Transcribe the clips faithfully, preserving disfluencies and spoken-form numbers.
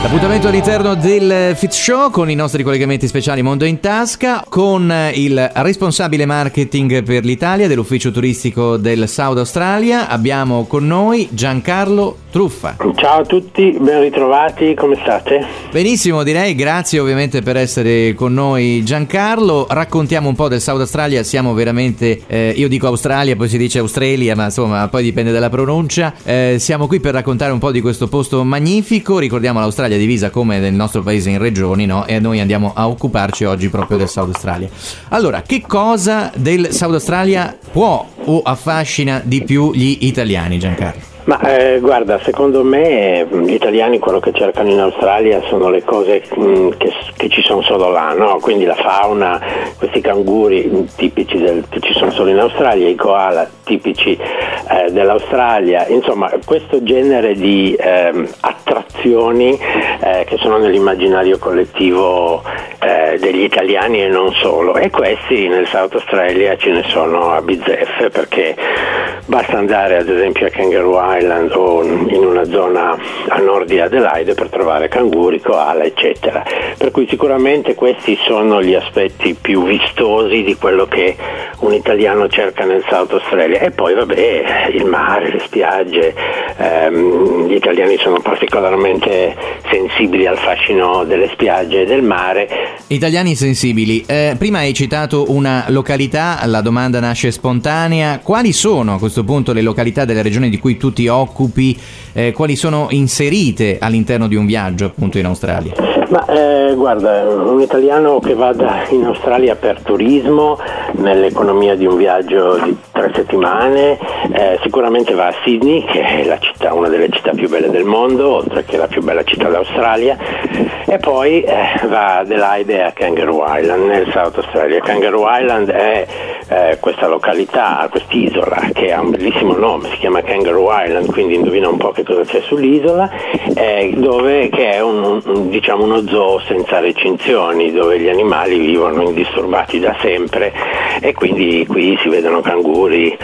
Appuntamento all'interno del Fit Show con i nostri collegamenti speciali Mondo in Tasca, con il responsabile marketing per l'Italia dell'ufficio turistico del South Australia. Abbiamo con noi Giancarlo Truffa. Ciao a tutti, ben ritrovati, come state? Benissimo, direi, grazie ovviamente per essere con noi Giancarlo. Raccontiamo un po' del South Australia, siamo veramente, eh, io dico Australia, poi si dice Australia, ma insomma poi dipende dalla pronuncia. Eh, siamo qui per raccontare un po' di questo posto magnifico. Ricordiamo l'Australia divisa come nel nostro paese in regioni, no? E noi andiamo a occuparci oggi proprio del South Australia. Allora, che cosa del South Australia può o affascina di più gli italiani, Giancarlo? Ma eh, guarda, secondo me gli italiani quello che cercano in Australia sono le cose mh, che, che ci sono solo là, no? Quindi la fauna, questi canguri tipici del, che ci sono solo in Australia, i koala tipici eh, dell'Australia, insomma questo genere di eh, attrazioni eh, che sono nell'immaginario collettivo eh, degli italiani e non solo, e questi nel South Australia ce ne sono a bizzeffe, perché basta andare ad esempio a Kangaroo Island o in una zona a nord di Adelaide per trovare canguri, koala eccetera, per cui sicuramente questi sono gli aspetti più vistosi di quello che un italiano cerca nel South Australia. E poi vabbè, il mare, le spiagge, ehm, gli italiani sono particolarmente sensibili al fascino delle spiagge e del mare. Italiani sensibili, eh, prima hai citato una località, la domanda nasce spontanea: quali sono a questo punto le località delle regioni di cui tu ti occupi, eh, quali sono inserite all'interno di un viaggio appunto in Australia? Ma eh, guarda, un italiano che vada in Australia per turismo, nell'economia di un viaggio di tre settimane, eh, sicuramente va a Sydney, che è la città, una delle città più belle del mondo, oltre che la più bella città d'Australia, e poi eh, va a Adelaide e a Kangaroo Island nel South Australia. Kangaroo Island è eh, questa località, quest'isola che ha un bellissimo nome, si chiama Kangaroo Island, quindi indovina un po' che cosa c'è sull'isola, eh, dove che è un, un, diciamo uno zoo senza recinzioni, dove gli animali vivono indisturbati da sempre, e quindi qui si vedono canguri,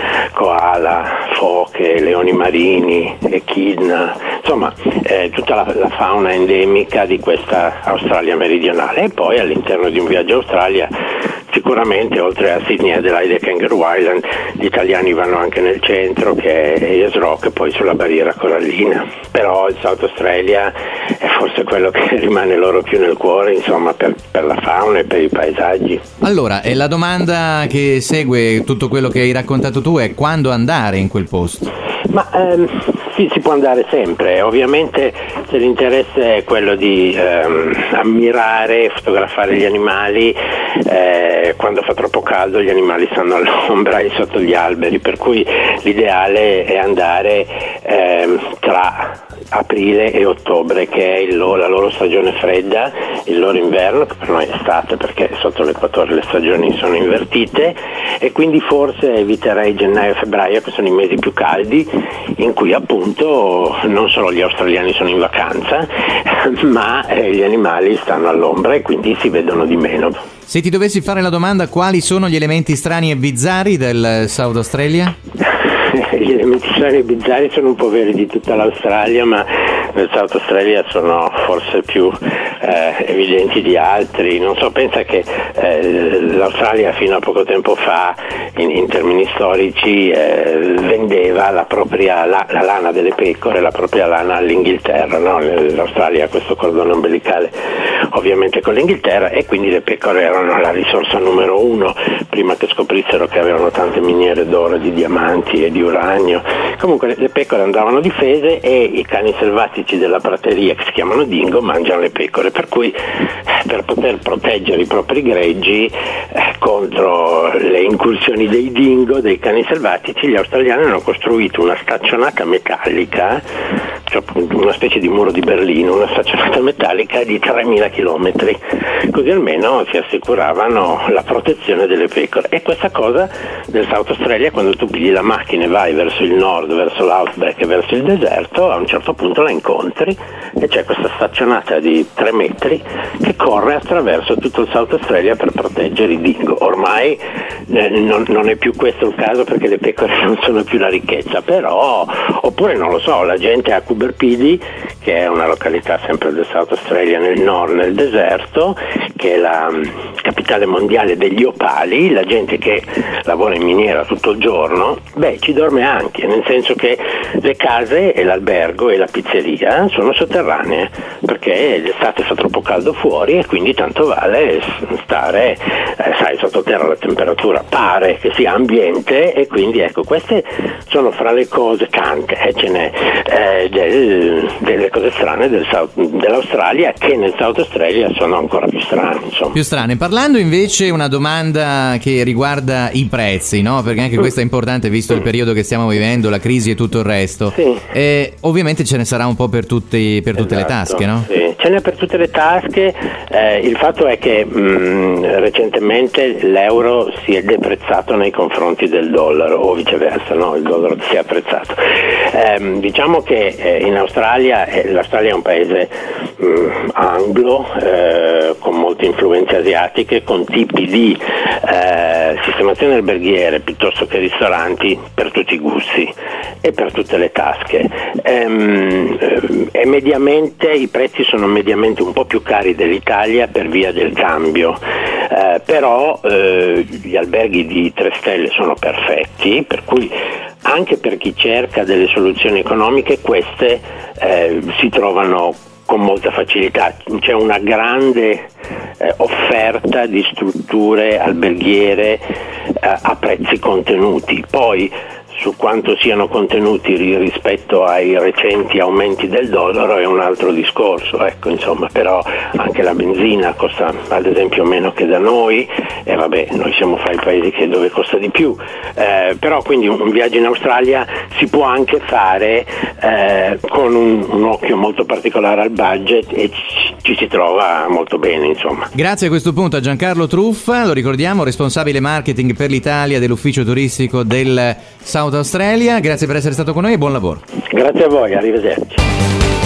koala, foche, leoni marini, echidna, insomma eh, tutta la, la fauna endemica di questa Australia meridionale. E poi all'interno di un viaggio Australia sicuramente oltre a Sydney, Adelaide e Kangaroo Island gli italiani vanno anche nel centro, che è Ayers Rock, e poi sulla barriera corallina. Però il South Australia è forse quello che rimane loro più nel cuore, insomma, per, per la fauna e per i paesaggi. Allora, e la domanda che segue tutto quello che hai raccontato tu è: quando andare in quel posto? Ma ehm, sì, si può andare sempre, ovviamente se l'interesse è quello di ehm, ammirare e fotografare gli animali, eh, quando fa troppo caldo gli animali stanno all'ombra e sotto gli alberi, per cui l'ideale è andare ehm, tra aprile e ottobre, che è il loro, la loro stagione fredda, il loro inverno, che per noi è estate perché sotto l'equatore le stagioni sono invertite, e quindi forse eviterei gennaio e febbraio, che sono i mesi più caldi, in cui appunto non solo gli australiani sono in vacanza, ma gli animali stanno all'ombra e quindi si vedono di meno. Se ti dovessi fare la domanda, quali sono gli elementi strani e bizzarri del South Australia? Gli elementi strani e bizzarri sono un po' veri di tutta l'Australia, ma nel South Australia sono forse più eh, evidenti di altri. Non so, pensa che eh, l'Australia fino a poco tempo fa, in, in termini storici, eh, vendeva la propria la, la lana delle pecore, la propria lana all'Inghilterra, no? L'Australia ha questo cordone ombelicale ovviamente con l'Inghilterra, e quindi le pecore erano la risorsa numero uno, prima che scoprissero che avevano tante miniere d'oro, di diamanti e di uranio. Comunque le, le pecore andavano difese, e i cani selvatici della prateria, che si chiamano dingo, mangiano le pecore, per cui per poter proteggere i propri greggi eh, contro le incursioni dei dingo, dei cani selvatici, gli australiani hanno costruito una staccionata metallica, cioè una specie di muro di Berlino, una staccionata metallica di tremila chilometri, così almeno si assicuravano la protezione delle pecore. E questa cosa del South Australia, quando tu pigli la macchina e vai verso il nord, verso l'outback e verso il deserto, a un certo punto la incontri e c'è questa staccionata di tre metri che corre attraverso tutto il South Australia per proteggere i dingo. Ormai eh, non, non è più questo il caso, perché le pecore non sono più la ricchezza, però, oppure non lo so, la gente a Quebec Coober Pedy, che è una località sempre del South Australia nel nord, nel deserto, che è la capitale mondiale degli opali. La gente che lavora in miniera tutto il giorno, beh, ci dorme anche, nel senso che le case e l'albergo e la pizzeria sono sotterranee, perché d'estate fa troppo caldo fuori e quindi tanto vale stare, eh, sai, sottoterra la temperatura pare che sia ambiente, e quindi ecco, queste sono fra le cose, tante, eh, ce n'è, eh, del, delle cose strane del South, dell'Australia, che nel South Australia sono ancora più strane, insomma. Più strane. Parlando invece una domanda che riguarda i prezzi, no? Perché anche mm. questo è importante visto mm. il periodo che stiamo vivendo, la crisi e tutto il resto. Sì. Eh, ovviamente ce ne sarà un po' per, tutti, per tutte esatto, le tasche, no? Sì, ce n'è per tutte le tasche. Eh, il fatto è che mh, recentemente l'euro si è deprezzato nei confronti del dollaro, o viceversa, no? Il dollaro si è apprezzato. Eh, diciamo che eh, in Australia, eh, l'Australia è un paese mh, anglo, eh, con molte influenze asiatiche, con tipi di eh, sistemazioni alberghiere piuttosto che ristoranti per tutti i gusti e per tutte le tasche. Ehm, e mediamente i prezzi sono mediamente un po' più cari dell'Italia per via del cambio, eh, però eh, gli alberghi di tre stelle sono perfetti, per cui anche per chi cerca delle soluzioni economiche queste eh, si trovano con molta facilità. C'è una grande eh, offerta di strutture alberghiere eh, a prezzi contenuti. Poi su quanto siano contenuti rispetto ai recenti aumenti del dollaro è un altro discorso, ecco, insomma, però anche la benzina costa ad esempio meno che da noi, e vabbè, noi siamo fra i paesi che dove costa di più, eh, però quindi un, un viaggio in Australia si può anche fare eh, con un, un occhio molto particolare al budget, e ci, ci si trova molto bene, insomma. Grazie a questo punto a Giancarlo Truffa, lo ricordiamo, responsabile marketing per l'Italia dell'ufficio turistico del South Australia. Grazie per essere stato con noi e buon lavoro. Grazie a voi, arrivederci.